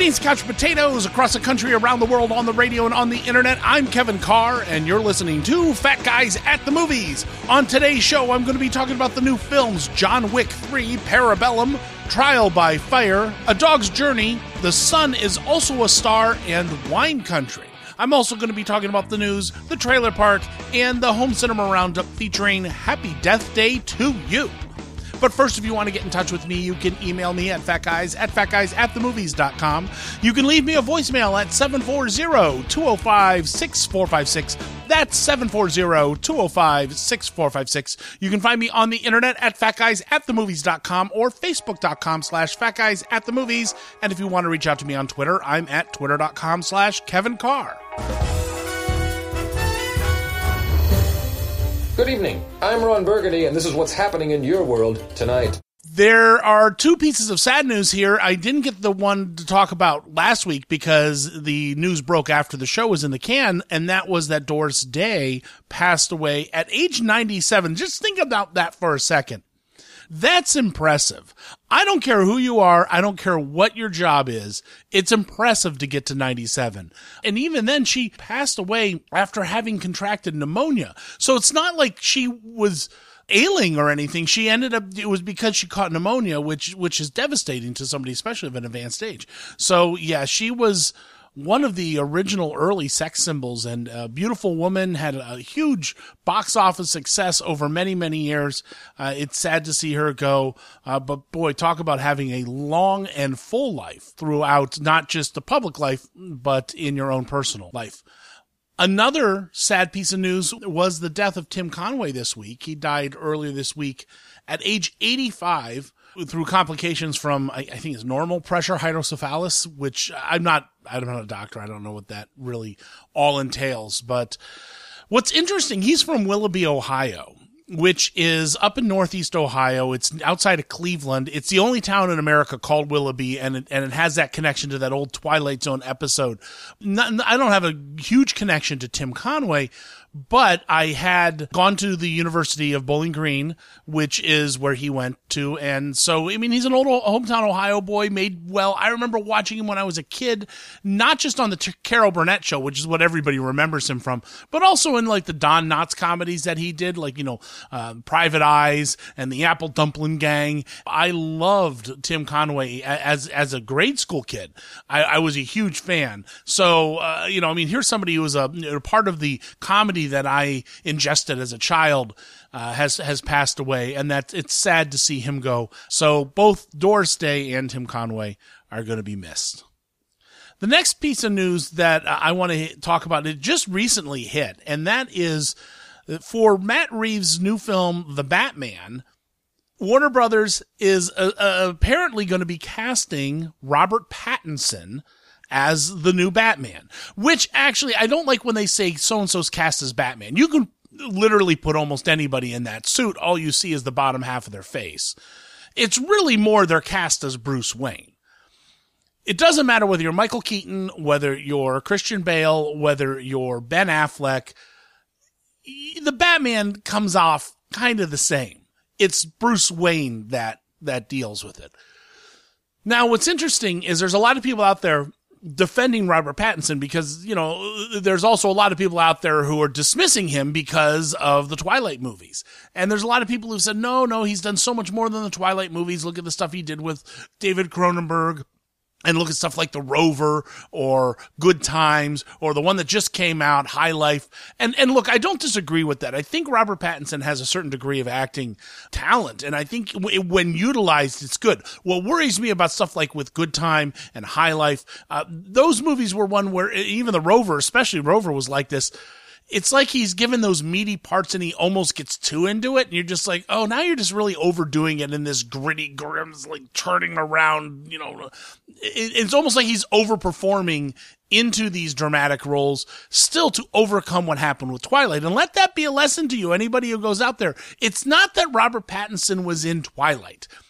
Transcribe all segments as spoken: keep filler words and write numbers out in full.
Greetings, couch potatoes, across the country, around the world, on the radio, and on the internet. I'm Kevin Carr, and you're listening to Fat Guys at the Movies. On today's show, I'm going to be talking about the new films John Wick three, Parabellum, Trial by Fire, A Dog's Journey, The Sun is Also a Star, and Wine Country. I'm also going to be talking about the news, the trailer park, and the home cinema roundup featuring Happy Death Day to You. But first, if you want to get in touch with me, you can email me at fatguys at fatguys at the movies dot com. You can leave me a voicemail at seven four zero, two oh five, six four five six. That's seven four zero, two oh five, six four five six. You can find me on the internet at fatguys at the movies dot com or facebook.com slash fatguys at the movies. And if you want to reach out to me on Twitter, I'm at twitter.com slash Kevin Carr. Good evening. I'm Ron Burgundy, and this is what's happening in your world tonight. There are two pieces of sad news here. I didn't get the one to talk about last week because the news broke after the show was in the can, and that was that Doris Day passed away at age ninety-seven. Just think about that for a second. That's impressive. I don't care who you are. I don't care what your job is. It's impressive to get to ninety-seven. And even then, she passed away after having contracted pneumonia. So it's not like she was ailing or anything. She ended up, it was because she caught pneumonia, which, which is devastating to somebody, especially of an advanced age. So yeah, she was one of the original early sex symbols, and a beautiful woman, had a huge box office success over many, many years. Uh, it's sad to see her go, uh, but boy, talk about having a long and full life throughout not just the public life, but in your own personal life. Another sad piece of news was the death of Tim Conway this week. He died earlier this week at age eighty-five through complications from, I, I think it's normal pressure hydrocephalus, which I'm not, I'm not a doctor. I don't know what that really all entails. But what's interesting, he's from Willoughby, Ohio, which is up in northeast Ohio. It's outside of Cleveland. It's the only town in America called Willoughby, and it, and it has that connection to that old Twilight Zone episode. Not, I don't have a huge connection to Tim Conway, but I had gone to the University of Bowling Green, which is where he went to. And so, I mean, he's an old hometown Ohio boy, made well. I remember watching him when I was a kid, not just on the T- Carol Burnett show, which is what everybody remembers him from, but also in like the Don Knotts comedies that he did, like, you know, uh, Private Eyes and the Apple Dumpling Gang. I loved Tim Conway as, as a grade school kid. I, I was a huge fan. So, uh, you know, I mean, here's somebody who was a, a part of the comedy that I ingested as a child, uh, has, has passed away, and that it's sad to see him go. So both Doris Day and Tim Conway are going to be missed. The next piece of news that I want to talk about, it just recently hit, and that is for Matt Reeves' new film, The Batman. Warner Brothers is uh, uh, apparently going to be casting Robert Pattinson as the new Batman, which actually, I don't like when they say so-and-so's cast as Batman. You can literally put almost anybody in that suit. All you see is the bottom half of their face. It's really more they're cast as Bruce Wayne. It doesn't matter whether you're Michael Keaton, whether you're Christian Bale, whether you're Ben Affleck. The Batman comes off kind of the same. It's Bruce Wayne that, that deals with it. Now, what's interesting is there's a lot of people out there defending Robert Pattinson because, you know, there's also a lot of people out there who are dismissing him because of the Twilight movies. And there's a lot of people who've said, no, no, he's done so much more than the Twilight movies. Look at the stuff he did with David Cronenberg. And look at stuff like The Rover or Good Times or the one that just came out, High Life. And and look, I don't disagree with that. I think Robert Pattinson has a certain degree of acting talent, and I think w- when utilized, it's good. What worries me about stuff like with Good Time and High Life, uh, those movies were one where even The Rover, especially Rover, was like this. It's like he's given those meaty parts and he almost gets too into it. And you're just like, oh, now you're just really overdoing it in this gritty, grim, like turning around, you know. It, it's almost like he's overperforming into these dramatic roles still to overcome what happened with Twilight. And let that be a lesson to you, anybody who goes out there. It's not that Robert Pattinson was in Twilight.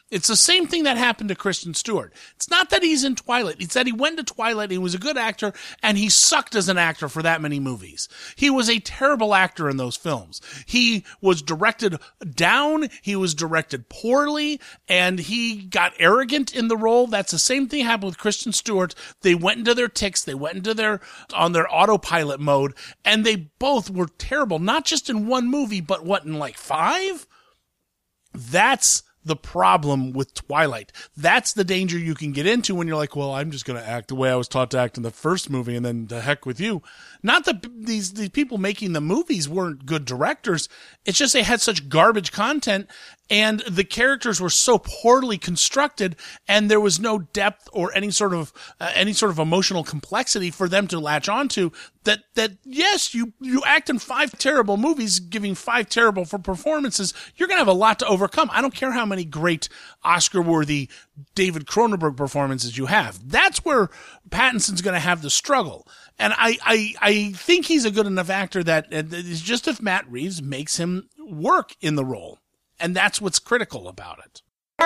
It's the same thing that happened to Kristen Stewart. It's not that he's in Twilight. It's that he went to Twilight, he was a good actor, and he sucked as an actor for that many movies. He was a terrible actor in those films. He was directed down, he was directed poorly, and he got arrogant in the role. That's the same thing happened with Kristen Stewart. They went into their tics, they went into their, on their autopilot mode, and they both were terrible, not just in one movie, but what, in like five? That's the problem with Twilight. That's the danger you can get into when you're like, well, I'm just going to act the way I was taught to act in the first movie, and then the heck with you. Not that these, these people making the movies weren't good directors. It's just they had such garbage content, and the characters were so poorly constructed, and there was no depth or any sort of uh, any sort of emotional complexity for them to latch onto. That that yes, you you act in five terrible movies, giving five terrible for performances. You're gonna have a lot to overcome. I don't care how many great Oscar-worthy David Cronenberg performances you have. That's where Pattinson's gonna have the struggle. And I, I, I think he's a good enough actor that it's just if Matt Reeves makes him work in the role. And that's what's critical about it.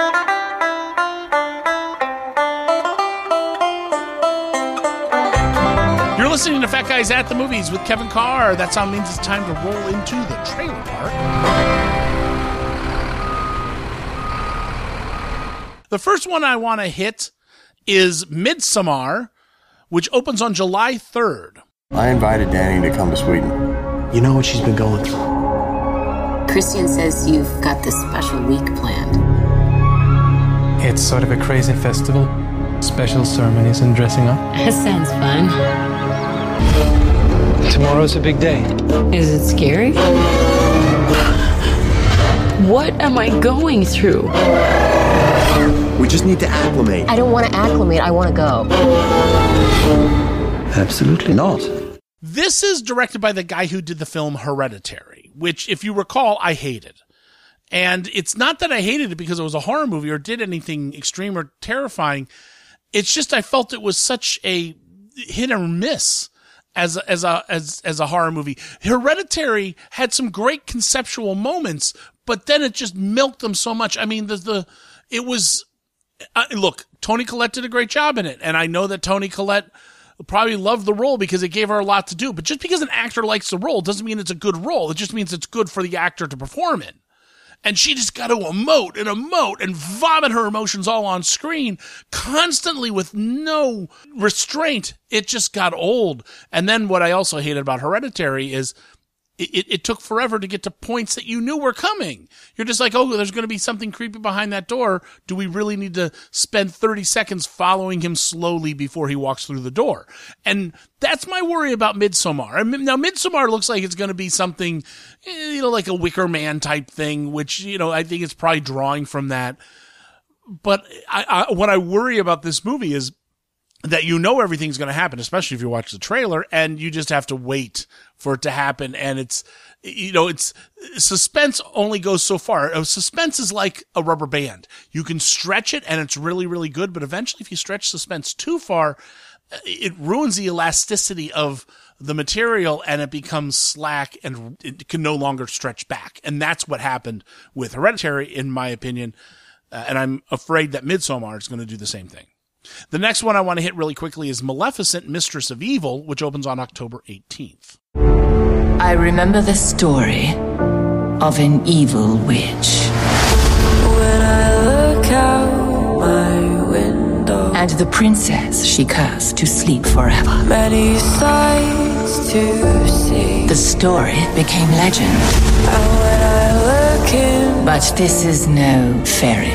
You're listening to Fat Guys at the Movies with Kevin Carr. That sound means it's time to roll into the trailer park. The first one I want to hit is Midsommar, which opens on July third. I invited Danny to come to Sweden. You know what she's been going through. Christian says you've got this special week planned. It's sort of a crazy festival. Special ceremonies and dressing up. That sounds fun. Tomorrow's a big day. Is it scary? What am I going through? We just need to acclimate. I don't want to acclimate. I want to go. Absolutely not. This is directed by the guy who did the film Hereditary, which, if you recall, I hated. And it's not that I hated it because it was a horror movie or did anything extreme or terrifying. It's just I felt it was such a hit or miss as a, as a as as a horror movie. Hereditary had some great conceptual moments, but then it just milked them so much. I mean, the the it was uh, look, Toni Collette did a great job in it, and I know that Toni Collette probably loved the role because it gave her a lot to do. But just because an actor likes the role doesn't mean it's a good role. It just means it's good for the actor to perform in. And she just got to emote and emote and vomit her emotions all on screen constantly with no restraint. It just got old. And then what I also hated about Hereditary is it, it, it took forever to get to points that you knew were coming. You're just like, oh, there's going to be something creepy behind that door. Do we really need to spend thirty seconds following him slowly before he walks through the door? And that's my worry about Midsommar. I mean, now, Midsommar looks like it's going to be something, you know, like a Wicker Man type thing, which, you know, I think it's probably drawing from that. But I, I, what I worry about this movie is that you know everything's going to happen, especially if you watch the trailer, and you just have to wait for it to happen. And it's, you know, it's suspense only goes so far. Suspense is like a rubber band. You can stretch it and it's really, really good. But eventually if you stretch suspense too far, it ruins the elasticity of the material and it becomes slack and it can no longer stretch back. And that's what happened with Hereditary, in my opinion. Uh, and I'm afraid that Midsommar is going to do the same thing. The next one I want to hit really quickly is Maleficent, Mistress of Evil, which opens on October eighteenth. I remember the story of an evil witch. When I look out my window, and the princess she cursed to sleep forever. Many sights to see. The story became legend. And when I look in, but this is no fairy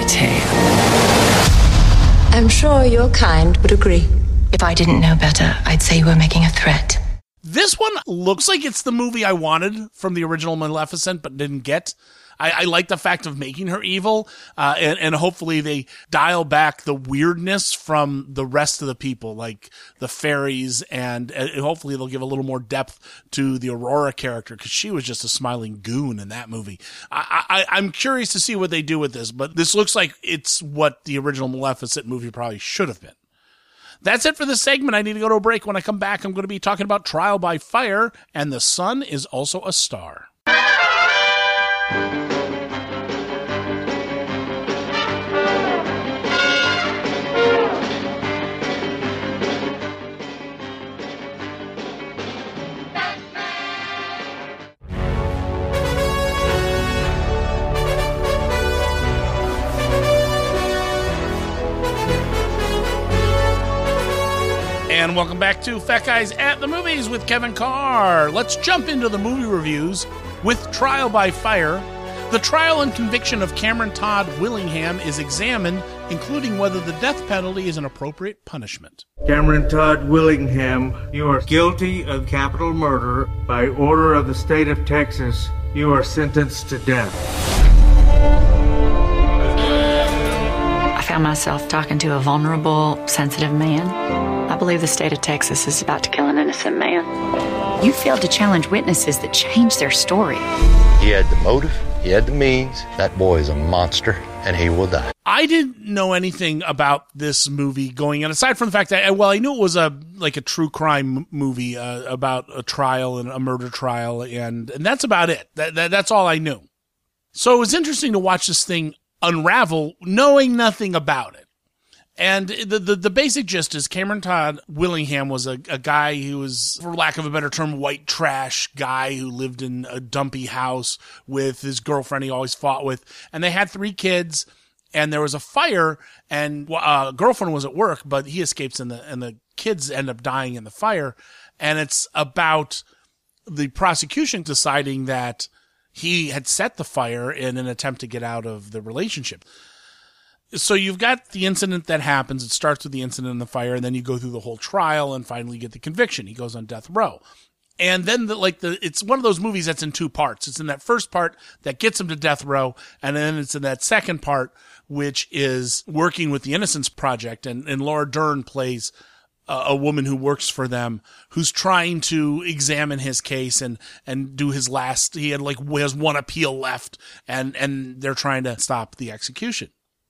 tale. I'm sure your kind would agree. If I didn't know better, I'd say you were making a threat. This one looks like it's the movie I wanted from the original Maleficent, but didn't get. I, I like the fact of making her evil, uh, and, and hopefully they dial back the weirdness from the rest of the people, like the fairies, and, and hopefully they'll give a little more depth to the Aurora character, because she was just a smiling goon in that movie. I, I, I'm curious to see what they do with this, but this looks like it's what the original Maleficent movie probably should have been. That's it for this segment. I need to go to a break. When I come back, I'm going to be talking about Trial by Fire, and the sun is also a star. And welcome back to Fat Guys at the Movies with Kevin Carr. Let's jump into the movie reviews with Trial by Fire. The trial and conviction of Cameron Todd Willingham is examined, including whether the death penalty is an appropriate punishment. Cameron Todd Willingham, you are guilty of capital murder. By order of the state of Texas, you are sentenced to death. I found myself talking to a vulnerable, sensitive man. I believe the state of Texas is about to kill an innocent man. You failed to challenge witnesses that changed their story. He had the motive, he had the means. That boy is a monster, and he will die. I didn't know anything about this movie going in, aside from the fact that, well, I knew it was a like a true crime movie uh, about a trial and a murder trial, and, and that's about it. That, that That's all I knew. So it was interesting to watch this thing unravel, knowing nothing about it. And the, the the basic gist is Cameron Todd Willingham was a, a guy who was, for lack of a better term, white trash guy who lived in a dumpy house with his girlfriend he always fought with. And they had three kids, and there was a fire, and uh, girlfriend was at work, but he escapes, and the, and the kids end up dying in the fire. And it's about the prosecution deciding that he had set the fire in an attempt to get out of the relationship. So you've got the incident that happens. It starts with the incident in the fire, and then you go through the whole trial and finally get the conviction. He goes on death row. And then the, like the, it's one of those movies that's in two parts. It's in that first part that gets him to death row. And then it's in that second part, which is working with the Innocence Project. And, and Laura Dern plays a, a woman who works for them, who's trying to examine his case and, and do his last, he had like, has one appeal left, and, and they're trying to stop the execution.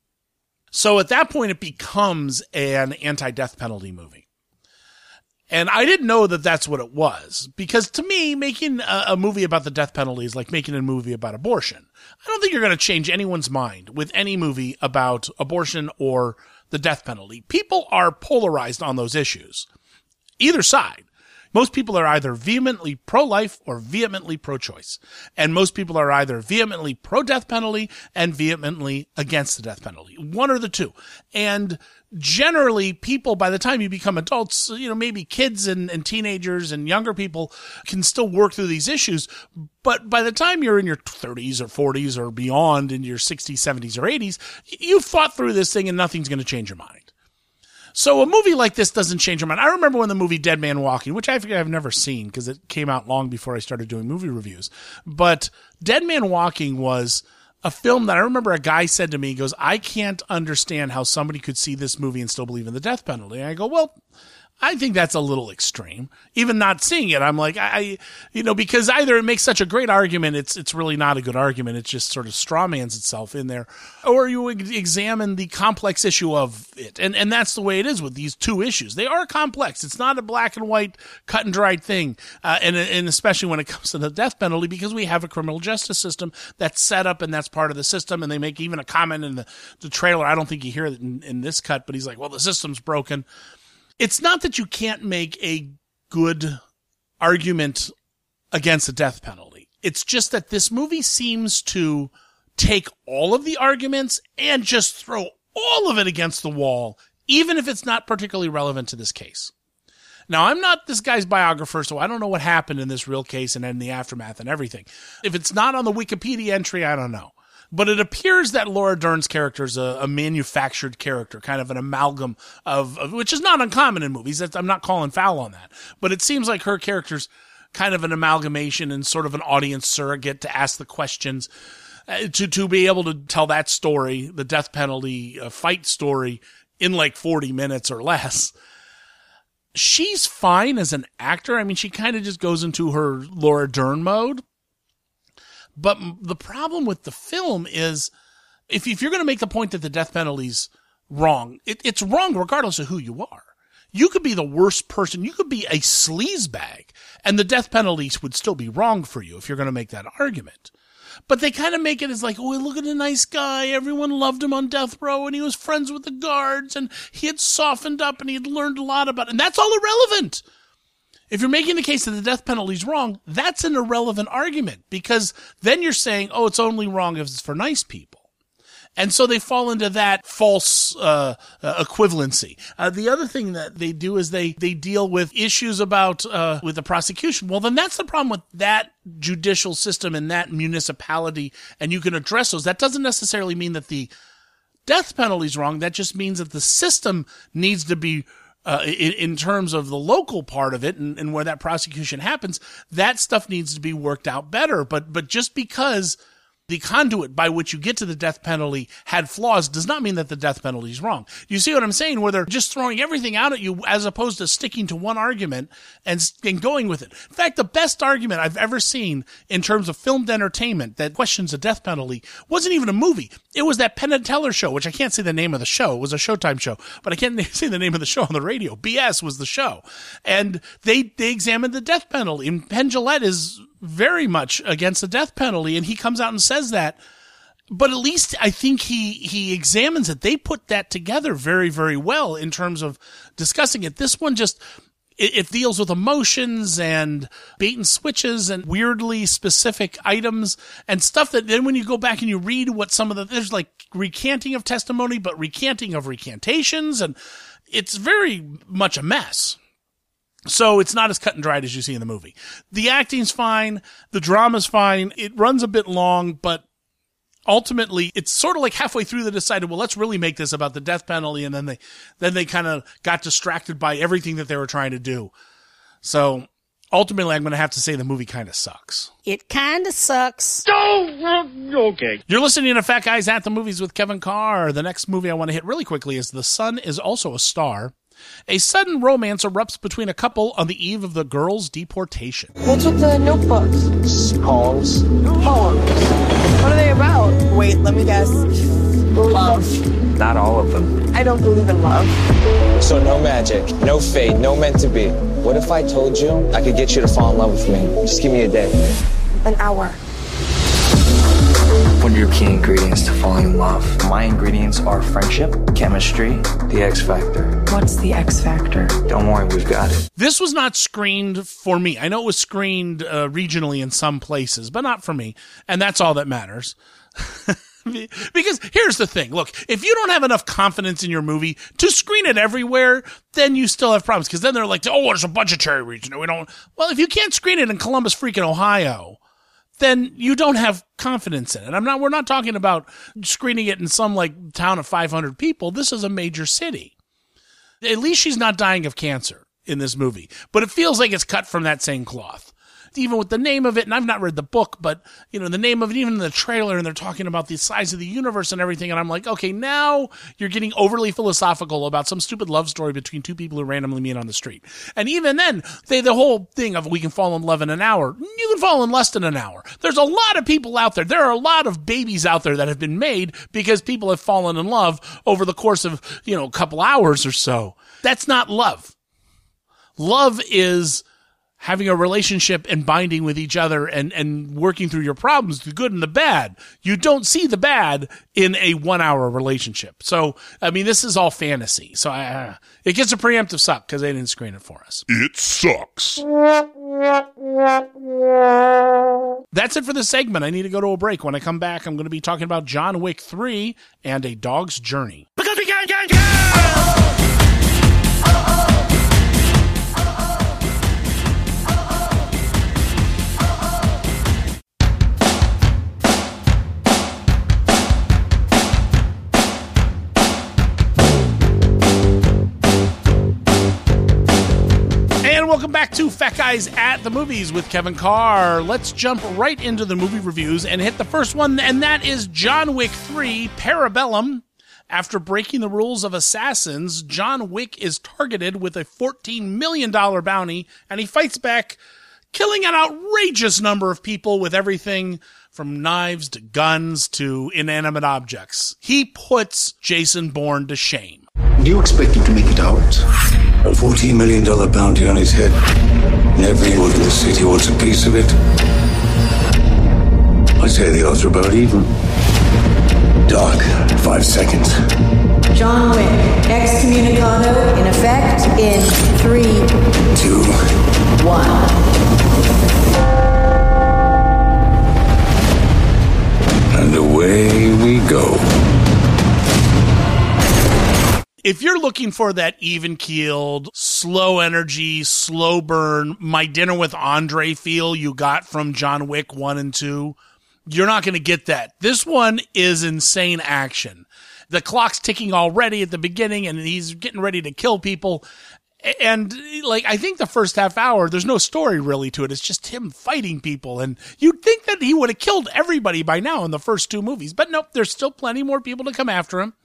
So at that point, it becomes an anti-death penalty movie. And I didn't know that that's what it was, because to me, making a, a movie about the death penalty is like making a movie about abortion. I don't think you're going to change anyone's mind with any movie about abortion or the death penalty. People are polarized on those issues. Either side. Most people are either vehemently pro-life or vehemently pro-choice. And most people are either vehemently pro-death penalty and vehemently against the death penalty. One or the two. And generally, people, by the time you become adults, you know, maybe kids and, and teenagers and younger people can still work through these issues. But by the time you're in your thirties or forties or beyond, in your sixties, seventies, or eighties, you've fought through this thing and nothing's going to change your mind. So a movie like this doesn't change your mind. I remember when the movie Dead Man Walking, which I think I've never seen because it came out long before I started doing movie reviews. But Dead Man Walking was a film that I remember a guy said to me, he goes, I can't understand how somebody could see this movie and still believe in the death penalty. And I go, well, I think that's a little extreme. Even not seeing it, I'm like, I, you know, because either it makes such a great argument, it's it's really not a good argument. It just sort of strawmans itself in there, or you examine the complex issue of it, and and that's the way it is with these two issues. They are complex. It's not a black and white, cut and dried thing, uh, and and especially when it comes to the death penalty, because we have a criminal justice system that's set up and that's part of the system. And they make even a comment in the the trailer. I don't think you hear it in, in this cut, but he's like, well, the system's broken. It's not that you can't make a good argument against the death penalty. It's just that this movie seems to take all of the arguments and just throw all of it against the wall, even if it's not particularly relevant to this case. Now, I'm not this guy's biographer, so I don't know what happened in this real case and in the aftermath and everything. If it's not on the Wikipedia entry, I don't know. But it appears that Laura Dern's character is a, a manufactured character, kind of an amalgam of, of, which is not uncommon in movies. That's, I'm not calling foul on that. But it seems like her character's kind of an amalgamation and sort of an audience surrogate to ask the questions, uh, to, to be able to tell that story, the death penalty uh, fight story, in like forty minutes or less. She's fine as an actor. I mean, she kind of just goes into her Laura Dern mode. But the problem with the film is, if, if you're going to make the point that the death penalty's wrong, it, it's wrong regardless of who you are. You could be the worst person. You could be a sleazebag, and the death penalty would still be wrong for you if you're going to make that argument. But they kind of make it as like, oh, look at the nice guy. Everyone loved him on death row, and he was friends with the guards, and he had softened up, and he had learned a lot about it. And that's all irrelevant. If you're making the case that the death penalty is wrong, that's an irrelevant argument, because then you're saying, oh, it's only wrong if it's for nice people. And so they fall into that false uh, uh, equivalency. Uh, the other thing that they do is they, they deal with issues about uh, with the prosecution. Well, then that's the problem with that judicial system and that municipality, and you can address those. That doesn't necessarily mean that the death penalty is wrong. That just means that the system needs to be Uh, in, in terms of the local part of it and, and where that prosecution happens, that stuff needs to be worked out better. But, but just because the conduit by which you get to the death penalty had flaws does not mean that the death penalty is wrong. You see what I'm saying? Where they're just throwing everything out at you as opposed to sticking to one argument and, and going with it. In fact, the best argument I've ever seen in terms of filmed entertainment that questions the death penalty wasn't even a movie. It was that Penn and Teller show, which I can't say the name of the show. It was a Showtime show, but I can't say the name of the show on the radio. B S was the show. And they, they examined the death penalty. And Penn Jillette is very much against the death penalty, and he comes out and says that. But at least I think he, he examines it. They put that together very, very well in terms of discussing it. This one just, it, it deals with emotions and bait and switches and weirdly specific items and stuff that then when you go back and you read what some of the, there's like recanting of testimony, but recanting of recantations, and it's very much a mess. So it's not as cut and dried as you see in the movie. The acting's fine. The drama's fine. It runs a bit long, but ultimately it's sort of like halfway through they decided, well, let's really make this about the death penalty. And then they, then they kind of got distracted by everything that they were trying to do. So ultimately I'm going to have to say the movie kind of sucks. It kind of sucks. Oh, okay. You're listening to Fat Guys at the Movies with Kevin Carr. The next movie I want to hit really quickly is The Sun Is Also a Star. A sudden romance erupts between a couple on the eve of the girl's deportation. What's with the notebooks? Poems. Poems. What are they about? Wait, let me guess. Love. Not all of them. I don't believe in love. So no magic, no fate, no meant to be. What if I told you I could get you to fall in love with me? Just give me a day. An hour. What are your key ingredients to falling in love? My ingredients are friendship, chemistry, the X Factor. What's the X Factor? Don't worry, we've got it. This was not screened for me. I know it was screened uh, regionally in some places, but not for me. And that's all that matters. Because here's the thing. Look, if you don't have enough confidence in your movie to screen it everywhere, then you still have problems. Because then they're like, oh, there's a budgetary reason. We don't. Well, if you can't screen it in Columbus, freaking Ohio, then you don't have confidence in it. I'm not, we're not talking about screening it in some like town of five hundred people. This is a major city. At least she's not dying of cancer in this movie, but it feels like it's cut from that same cloth. Even with the name of it, and I've not read the book, but you know, the name of it, even in the trailer, and they're talking about the size of the universe and everything. And I'm like, okay, now you're getting overly philosophical about some stupid love story between two people who randomly meet on the street. And even then, they, the whole thing of we can fall in love in an hour, you can fall in less than an hour. There's a lot of people out there. There are a lot of babies out there that have been made because people have fallen in love over the course of, you know, a couple hours or so. That's not love. Love is having a relationship and binding with each other and, and working through your problems, the good and the bad. You don't see the bad in a one-hour relationship. So, I mean, this is all fantasy. So uh, it gets a preemptive suck because they didn't screen it for us. It sucks. That's it for this segment. I need to go to a break. When I come back, I'm going to be talking about John Wick three and A Dog's Journey. Because we can, can, can! Welcome back to Fat Guys at the Movies with Kevin Carr. Let's jump right into the movie reviews and hit the first one, and that is John Wick three, Parabellum. After breaking the rules of assassins, John Wick is targeted with a fourteen million dollars bounty, and he fights back, killing an outrageous number of people with everything from knives to guns to inanimate objects. He puts Jason Bourne to shame. Do you expect him to make it out? A fourteen million dollars bounty on his head. And everyone in the city wants a piece of it. I say the odds are about even. Doc, five seconds. John Wick, excommunicado in effect in three, two, one. And away we go. If you're looking for that even-keeled, slow energy, slow burn, My Dinner with Andre feel you got from John Wick one and two, you're not going to get that. This one is insane action. The clock's ticking already at the beginning, and he's getting ready to kill people. And, like, I think the first half hour, there's no story really to it. It's just him fighting people. And you'd think that he would have killed everybody by now in the first two movies. But nope, there's still plenty more people to come after him.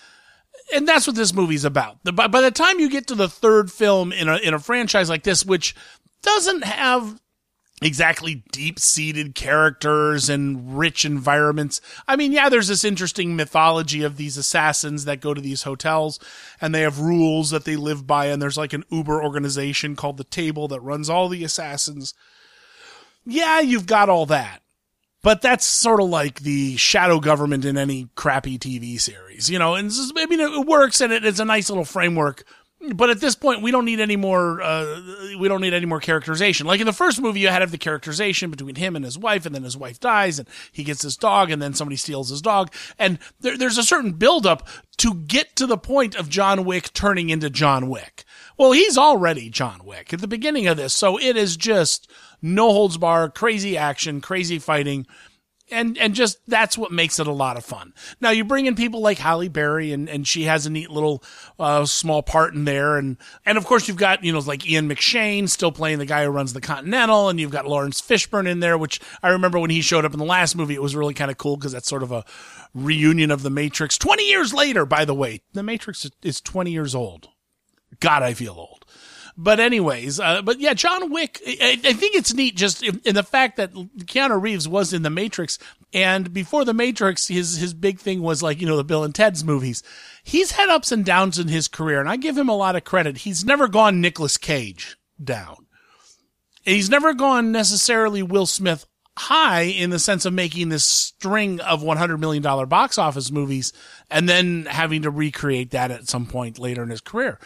And that's what this movie's about. By, by the time you get to the third film in a in a franchise like this, which doesn't have exactly deep-seated characters and rich environments. I mean, yeah, there's this interesting mythology of these assassins that go to these hotels, and they have rules that they live by, and there's like an Uber organization called The Table that runs all the assassins. Yeah, you've got all that. But that's sort of like the shadow government in any crappy T V series, you know, and this is, I mean, it works and it, it's a nice little framework. But at this point, we don't need any more, uh, we don't need any more characterization. Like in the first movie, you had to have the characterization between him and his wife, and then his wife dies, and he gets his dog, and then somebody steals his dog. And there, there's a certain buildup to get to the point of John Wick turning into John Wick. Well, he's already John Wick at the beginning of this, so it is just no holds barred, crazy action, crazy fighting. And, and just, that's what makes it a lot of fun. Now, you bring in people like Halle Berry, and, and she has a neat little, uh, small part in there. And, and of course, you've got, you know, like Ian McShane still playing the guy who runs the Continental, and you've got Lawrence Fishburne in there, which I remember when he showed up in the last movie, it was really kind of cool because that's sort of a reunion of The Matrix. twenty years later, by the way. The Matrix is twenty years old. God, I feel old. But anyways, uh, but yeah, John Wick, I, I think it's neat just in, in the fact that Keanu Reeves was in The Matrix, and before The Matrix, his his big thing was like, you know, the Bill and Ted's movies. He's had ups and downs in his career, and I give him a lot of credit. He's never gone Nicolas Cage down. He's never gone necessarily Will Smith high in the sense of making this string of one hundred million dollars box office movies and then having to recreate that at some point later in his career.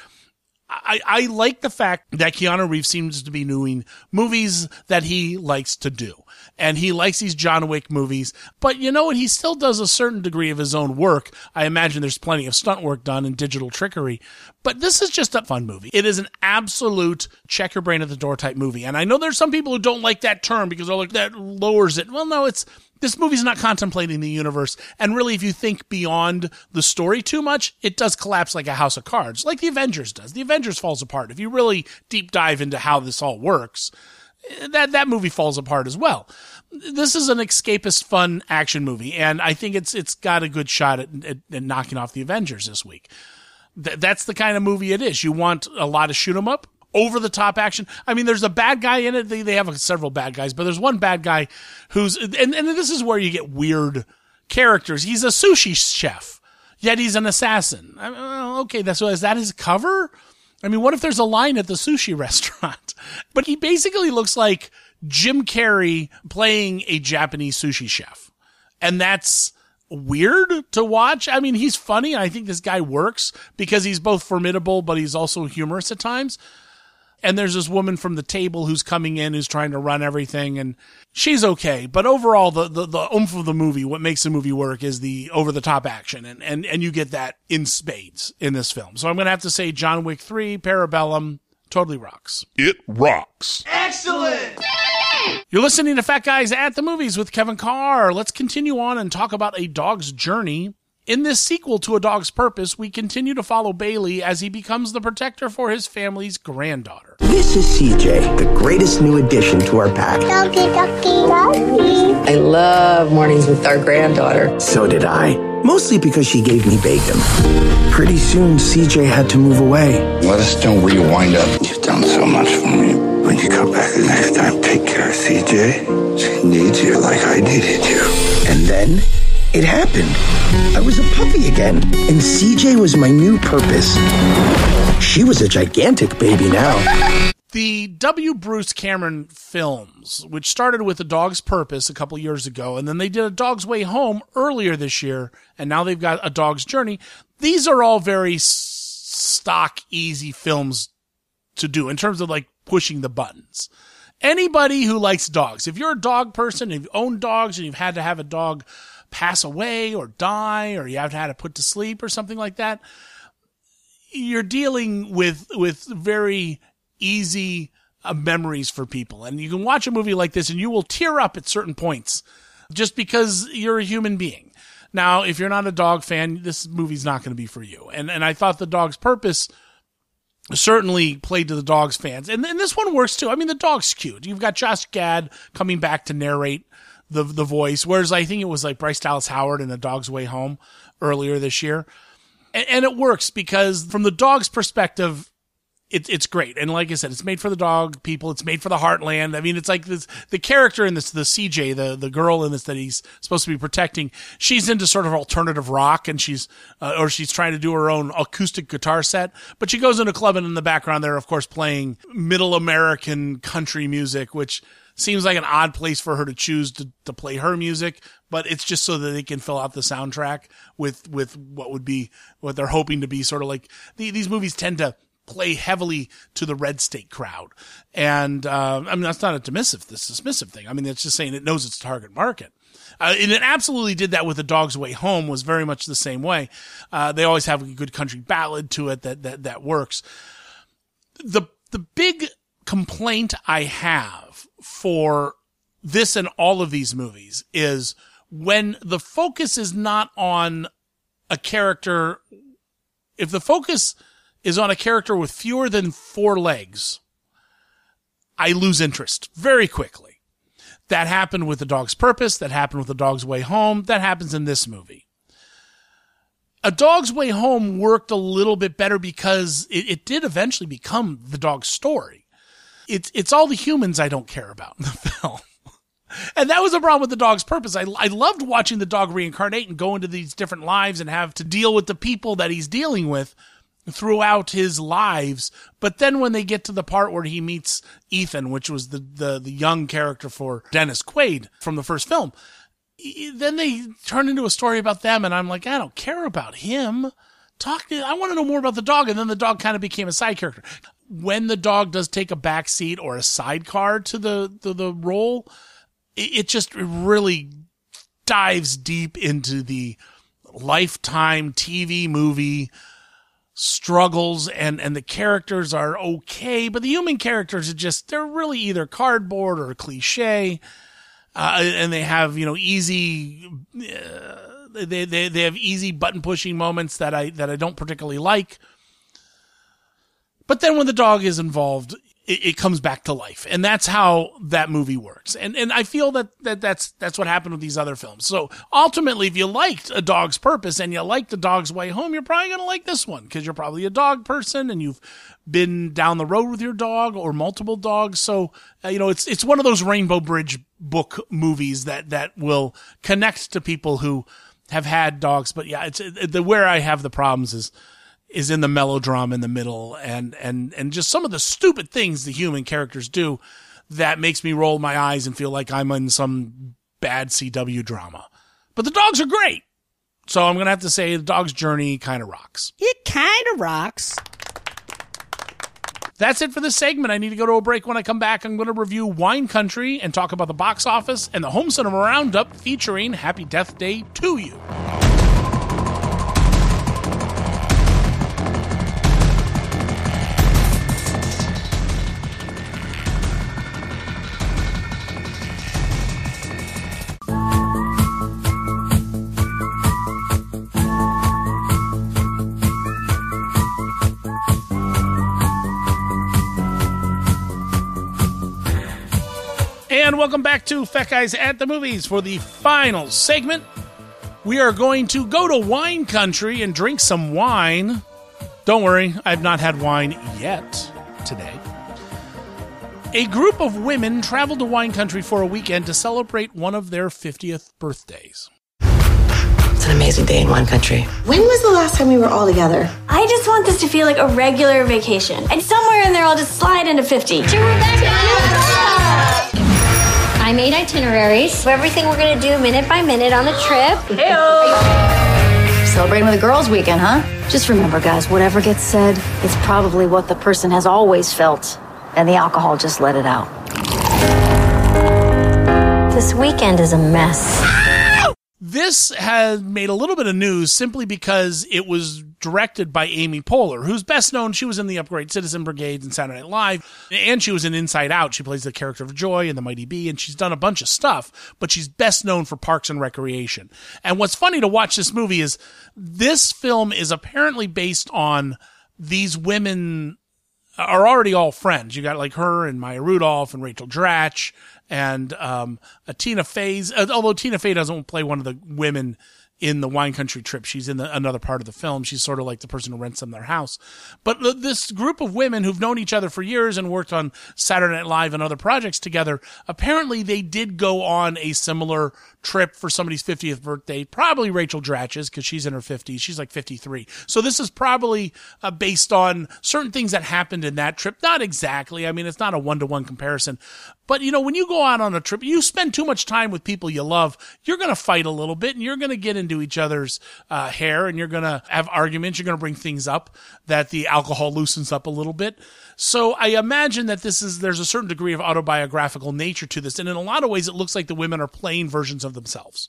I, I like the fact that Keanu Reeves seems to be doing movies that he likes to do. And he likes these John Wick movies. But you know what? He still does a certain degree of his own work. I imagine there's plenty of stunt work done and digital trickery. But this is just a fun movie. It is an absolute check your brain at the door type movie. And I know there's some people who don't like that term because they're like, that lowers it. Well, no, it's... This movie's not contemplating the universe, and really, if you think beyond the story too much, it does collapse like a house of cards, like the Avengers does. The Avengers falls apart. If you really deep dive into how this all works, that, that movie falls apart as well. This is an escapist, fun action movie, and I think it's it's got a good shot at, at, at knocking off the Avengers this week. Th- that's the kind of movie it is. You want a lot of shoot 'em up, over-the-top action. I mean, there's a bad guy in it. They, they have several bad guys, but there's one bad guy who's... And, and this is where you get weird characters. He's a sushi chef, yet he's an assassin. I mean, okay, that's, is that his cover? I mean, what if there's a line at the sushi restaurant? But he basically looks like Jim Carrey playing a Japanese sushi chef. And that's weird to watch. I mean, he's funny. I think this guy works because he's both formidable, but he's also humorous at times. And there's this woman from The Table who's coming in, who's trying to run everything, and she's okay. But overall, the, the, the oomph of the movie, what makes the movie work is the over-the-top action, and, and, and you get that in spades in this film. So I'm going to have to say John Wick three, Parabellum, totally rocks. It rocks. Excellent! You're listening to Fat Guys at the Movies with Kevin Carr. Let's continue on and talk about A Dog's Journey. In this sequel to A Dog's Purpose, we continue to follow Bailey as he becomes the protector for his family's granddaughter. This is C J, the greatest new addition to our pack. Doggy, doggy, doggy. I love mornings with our granddaughter. So did I. Mostly because she gave me bacon. Pretty soon, C J had to move away. Let us know where you wind up. You've done so much for me. When you come back the next time, take care of C J. She needs you like I needed you. And then... it happened. I was a puppy again, and C J was my new purpose. She was a gigantic baby now. The W. Bruce Cameron films, which started with A Dog's Purpose a couple years ago, and then they did A Dog's Way Home earlier this year, and now they've got A Dog's Journey. These are all very stock, easy films to do in terms of like pushing the buttons. Anybody who likes dogs, if you're a dog person, if you own dogs and you've had to have a dog pass away or die, or you have had to put to sleep or something like that, you're dealing with with very easy uh, memories for people. And you can watch a movie like this and you will tear up at certain points just because you're a human being. Now, if you're not a dog fan, this movie's not going to be for you. And and I thought The Dog's Purpose certainly played to the Dog's fans. And, and this one works too. I mean, the dog's cute. You've got Josh Gad coming back to narrate the the voice, whereas I think it was like Bryce Dallas Howard in A Dog's Way Home earlier this year. And, and it works because from the dog's perspective, it, it's great. And like I said, it's made for the dog people. It's made for the heartland. I mean, it's like this, the character in this, the C J, the, the girl in this that he's supposed to be protecting, she's into sort of alternative rock and she's, uh, or she's trying to do her own acoustic guitar set, but she goes into a club and in the background they're of course playing middle American country music, which seems like an odd place for her to choose to, to play her music, but it's just so that they can fill out the soundtrack with, with what would be, what they're hoping to be sort of like, the, these movies tend to play heavily to the red state crowd. And, uh, I mean, that's not a dismissive, this dismissive thing. I mean, it's just saying it knows its target market. Uh, and it absolutely did that with The Dog's Way Home, was very much the same way. Uh, they always have a good country ballad to it that, that, that works. The, the big complaint I have for this and all of these movies is when the focus is not on a character, if the focus is on a character with fewer than four legs, I lose interest very quickly. That happened with The Dog's Purpose. That happened with The Dog's Way Home. That happens in this movie. A Dog's Way Home worked a little bit better because it, it did eventually become the dog's story. It's, it's all the humans I don't care about in the film. And that was a problem with The Dog's Purpose. I, I loved watching the dog reincarnate and go into these different lives and have to deal with the people that he's dealing with throughout his lives. But then when they get to the part where he meets Ethan, which was the, the, the young character for Dennis Quaid from the first film, then they turn into a story about them. And I'm like, I don't care about him. Talk to, I want to know more about the dog. And then the dog kind of became a side character. When the dog does take a back seat or a sidecar to the, the, the role, it, it just really dives deep into the Lifetime T V movie struggles, and, and the characters are okay, but the human characters are just, they're really either cardboard or cliche, uh, and they have, you know, easy, uh, they, they, they have easy button pushing moments that I, that I don't particularly like. But then when the dog is involved, it, it comes back to life. And that's how that movie works. And, and I feel that, that that's, that's what happened with these other films. So ultimately, if you liked A Dog's Purpose and you liked The Dog's Way Home, you're probably going to like this one because you're probably a dog person and you've been down the road with your dog or multiple dogs. So, uh, you know, it's, it's one of those Rainbow Bridge book movies that, that will connect to people who have had dogs. But yeah, it's it, the, where I have the problems is, is in the melodrama in the middle and, and, and just some of the stupid things the human characters do that makes me roll my eyes and feel like I'm in some bad C W drama. But the dogs are great. So I'm going to have to say The Dog's Journey kind of rocks. It kind of rocks. That's it for this segment. I need to go to a break. When I come back, I'm going to review Wine Country and talk about the box office and the Home Cinema Roundup featuring Happy Death Day to You. And welcome back to Fat Guys at the Movies for the final segment. We are going to go to Wine Country and drink some wine. Don't worry, I've not had wine yet today. A group of women traveled to Wine Country for a weekend to celebrate one of their fiftieth birthdays. It's an amazing day in Wine Country. When was the last time we were all together? I just want this to feel like a regular vacation. And somewhere in there, I'll just slide into fifty. To Rebecca! I made itineraries for everything we're going to do minute by minute on the trip. Hey-o! Celebrating with a girls' weekend, huh? Just remember, guys, whatever gets said is probably what the person has always felt, and the alcohol just let it out. This weekend is a mess. This has made a little bit of news simply because it was directed by Amy Poehler, who's best known. She was in the Upgrade Citizen Brigade and Saturday Night Live, and she was in Inside Out. She plays the character of Joy in The Mighty Bee, and she's done a bunch of stuff, but she's best known for Parks and Recreation. And what's funny to watch this movie is this film is apparently based on these women are already all friends. You got like her and Maya Rudolph and Rachel Dratch and um, a Tina Fey's, although Tina Fey doesn't play one of the women in the Wine Country trip. She's in the, another part of the film. She's sort of like the person who rents them their house. But this group of women who've known each other for years and worked on Saturday Night Live and other projects together, apparently they did go on a similar trip for somebody's fiftieth birthday, probably Rachel Dratch's, because she's in her fifties. She's like fifty-three. So this is probably uh, based on certain things that happened in that trip. Not exactly. I mean, it's not a one-to-one comparison. But, you know, when you go out on a trip, you spend too much time with people you love, you're going to fight a little bit, and you're going to get into each other's uh, hair, and you're going to have arguments. You're going to bring things up that the alcohol loosens up a little bit. So I imagine that this is, there's a certain degree of autobiographical nature to this. And in a lot of ways, it looks like the women are playing versions of themselves.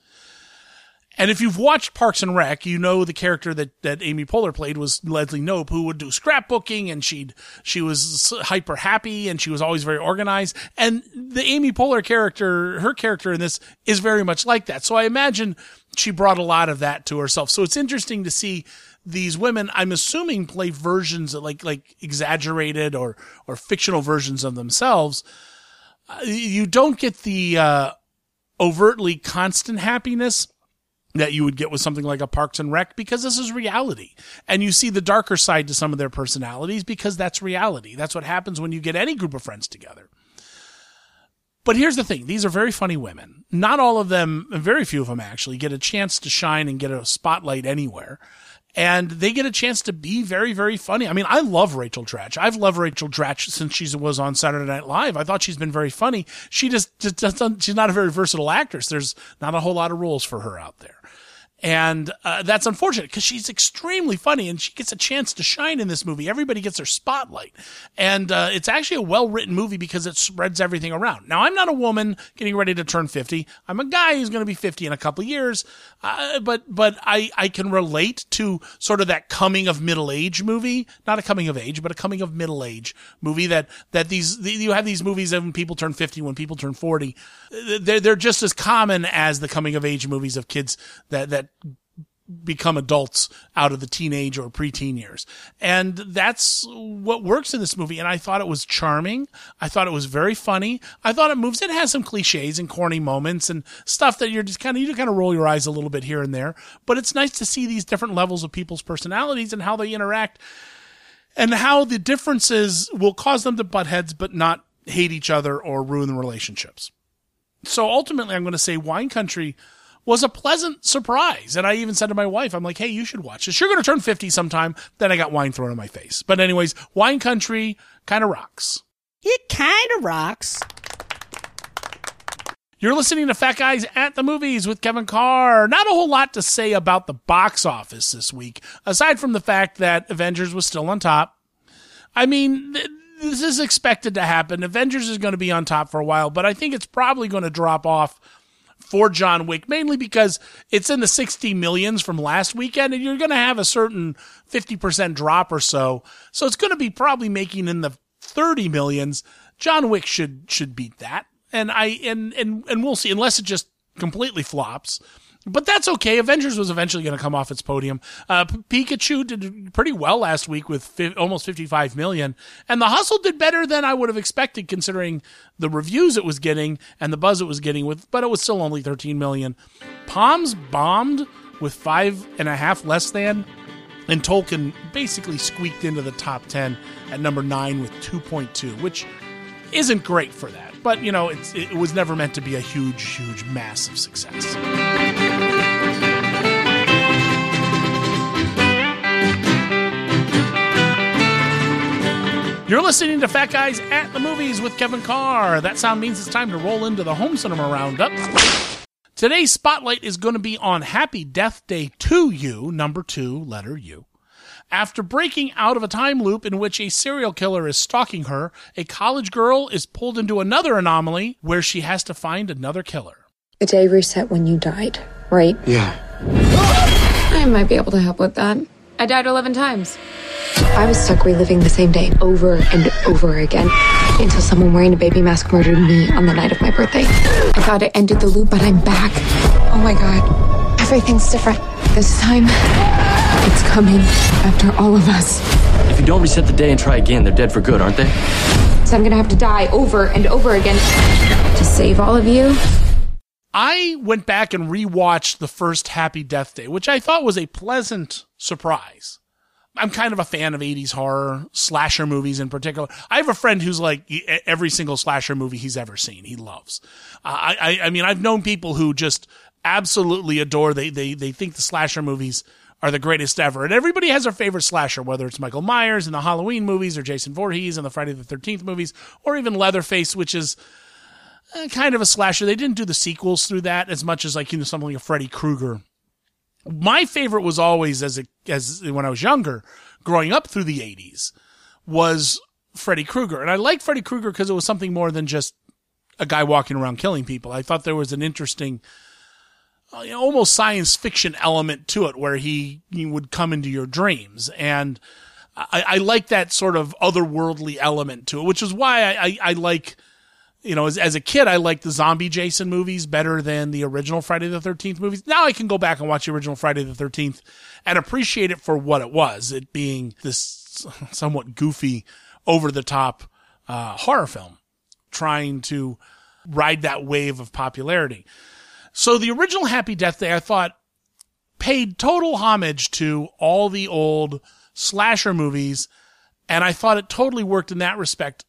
And if you've watched Parks and Rec, you know the character that, that Amy Poehler played was Leslie Knope, who would do scrapbooking, and she'd, she was hyper happy, and she was always very organized. And the Amy Poehler character, her character in this is very much like that. So I imagine she brought a lot of that to herself. So it's interesting to see these women, I'm assuming, play versions of like, like exaggerated or, or fictional versions of themselves. Uh, you don't get the, uh, overtly constant happiness that you would get with something like a Parks and Rec, because this is reality. And you see the darker side to some of their personalities because that's reality. That's what happens when you get any group of friends together. But here's the thing. These are very funny women. Not all of them, very few of them actually, get a chance to shine and get a spotlight anywhere. And they get a chance to be very, very funny. I mean, I love Rachel Dratch. I've loved Rachel Dratch since she was on Saturday Night Live. I thought she's been very funny. She just, just doesn't, she's not a very versatile actress. There's not a whole lot of roles for her out there. And uh, that's unfortunate because she's extremely funny and she gets a chance to shine in this movie. Everybody gets their spotlight. And uh, it's actually a well-written movie because it spreads everything around. Now, I'm not a woman getting ready to turn fifty. I'm a guy who's going to be fifty in a couple of years. Uh, but but I, I can relate to sort of that coming of middle age movie. Not a coming of age, but a coming of middle age movie that, that these, you have these movies when people turn fifty, when people turn forty. They're, they're just as common as the coming of age movies of kids that, that become adults out of the teenage or preteen years. And that's what works in this movie. And I thought it was charming. I thought it was very funny. I thought it moves. It has some cliches and corny moments and stuff that you're just kind of, you kind of roll your eyes a little bit here and there. But it's nice to see these different levels of people's personalities and how they interact and how the differences will cause them to butt heads, but not hate each other or ruin the relationships. So ultimately, I'm going to say Wine Country was a pleasant surprise. And I even said to my wife, I'm like, hey, you should watch this. You're going to turn fifty sometime. Then I got wine thrown in my face. But anyways, Wine Country kind of rocks. It kind of rocks. You're listening to Fat Guys at the Movies with Kevin Carr. Not a whole lot to say about the box office this week, aside from the fact that Avengers was still on top. I mean, th- this is expected to happen. Avengers is going to be on top for a while, but I think it's probably going to drop off for John Wick, mainly because it's in the sixty millions from last weekend, and you're going to have a certain fifty percent drop or so. So it's going to be probably making in the thirty millions. John Wick should should beat that. And I and and and we'll see, unless it just completely flops. But that's okay. Avengers was eventually going to come off its podium. Uh, P- Pikachu did pretty well last week with fi- almost fifty-five million. And The Hustle did better than I would have expected considering the reviews it was getting and the buzz it was getting with, but it was still only thirteen million. Palms bombed with five and a half less than. And Tolkien basically squeaked into the top ten at number nine with two point two, which isn't great for that. But, you know, it's, it was never meant to be a huge, huge, massive success. You're listening to Fat Guys at the Movies with Kevin Carr. That sound means it's time to roll into the Home Cinema Roundup. Today's spotlight is going to be on Happy Death Day to You, number two, letter U. After breaking out of a time loop in which a serial killer is stalking her, a college girl is pulled into another anomaly where she has to find another killer. The day reset when you died. right? Yeah. I might be able to help with that. I died eleven times. I was stuck reliving the same day over and over again until someone wearing a baby mask murdered me on the night of my birthday. I thought it ended the loop, but I'm back. Oh my god. Everything's different. This time, it's coming after all of us. If you don't reset the day and try again, they're dead for good, aren't they? So I'm gonna have to die over and over again to save all of you. I went back and rewatched the first Happy Death Day, which I thought was a pleasant surprise. I'm kind of a fan of eighties horror, slasher movies in particular. I have a friend who's like every single slasher movie he's ever seen, he loves. Uh, I, I mean, I've known people who just absolutely adore, they, they, they think the slasher movies are the greatest ever. And everybody has their favorite slasher, whether it's Michael Myers in the Halloween movies or Jason Voorhees in the Friday the thirteenth movies, or even Leatherface, which is kind of a slasher. They didn't do the sequels through that as much as like, you know, something like a Freddy Krueger. My favorite was always as a, as when I was younger, growing up through the eighties, was Freddy Krueger. And I liked Freddy Krueger because it was something more than just a guy walking around killing people. I thought there was an interesting, you know, almost science fiction element to it where he, he would come into your dreams. And I, I like that sort of otherworldly element to it, which is why I, I, I like, you know, as, as a kid, I liked the zombie Jason movies better than the original Friday the thirteenth movies. Now I can go back and watch the original Friday the thirteenth and appreciate it for what it was, it being this somewhat goofy, over-the-top uh, horror film, trying to ride that wave of popularity. So the original Happy Death Day, I thought, paid total homage to all the old slasher movies, and I thought it totally worked in that respect.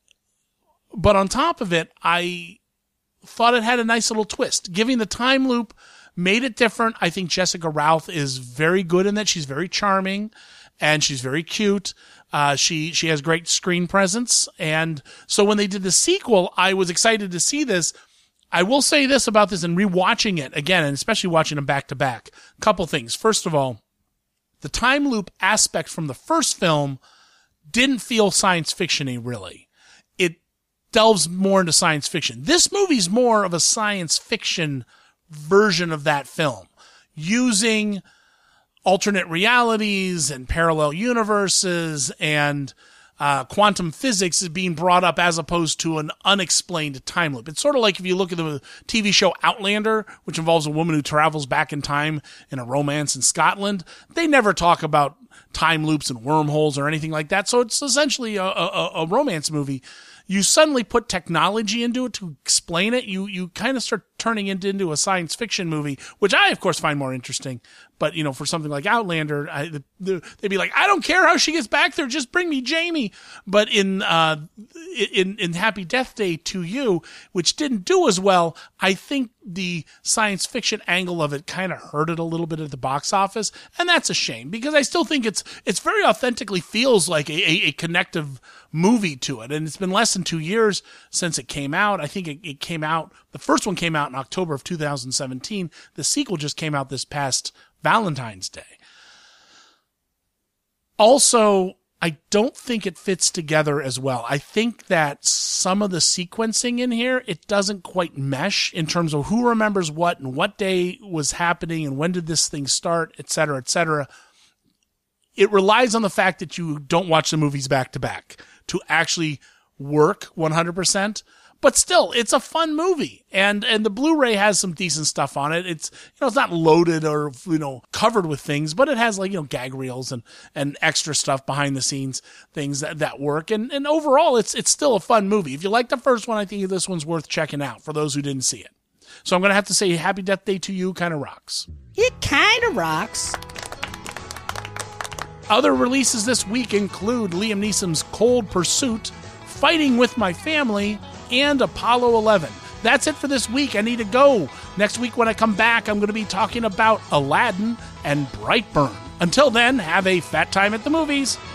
But on top of it, I thought it had a nice little twist. Giving the time loop made it different. I think Jessica Ralph is very good in that. She's very charming and she's very cute. Uh, she, she has great screen presence. And so when they did the sequel, I was excited to see this. I will say this about this and rewatching it again, and especially watching them back to back. Couple things. First of all, the time loop aspect from the first film didn't feel science fiction-y really. It delves more into science fiction. This movie's more of a science fiction version of that film, using alternate realities and parallel universes and uh, quantum physics is being brought up as opposed to an unexplained time loop. It's sort of like if you look at the T V show Outlander, which involves a woman who travels back in time in a romance in Scotland. They never talk about time loops and wormholes or anything like that. So it's essentially a, a, a romance movie. You suddenly put technology into it to explain it. You, you kind of start turning it into a science fiction movie, which I, of course, find more interesting. But, you know, for something like Outlander, I, the, the, they'd be like, I don't care how she gets back there. Just bring me Jamie. But in, uh, in, in Happy Death Day to You, which didn't do as well, I think the science fiction angle of it kind of hurt it a little bit at the box office. And that's a shame because I still think it's, it's very authentically feels like a, a, a connective movie to it. And it's been less than two years since it came out. I think it, it came out, the first one came out in October of two thousand seventeen. The sequel just came out this past Valentine's Day. Also, I don't think it fits together as well. I think that some of the sequencing in here, it doesn't quite mesh in terms of who remembers what and what day was happening and when did this thing start, et cetera, et cetera. It relies on the fact that you don't watch the movies back to back to actually work one hundred percent. But still, it's a fun movie. And, and the Blu-ray has some decent stuff on it. It's, you know, it's not loaded or, you know, covered with things, but it has like, you know, gag reels and, and extra stuff behind the scenes, things that, that work. And, and overall, it's, it's still a fun movie. If you like the first one, I think this one's worth checking out for those who didn't see it. So I'm going to have to say Happy Death Day to You kind of rocks. It kind of rocks. Other releases this week include Liam Neeson's Cold Pursuit, Fighting with My Family, and Apollo eleven. That's it for this week. I need to go. Next week when I come back, I'm going to be talking about Aladdin and Brightburn. Until then, have a fat time at the movies.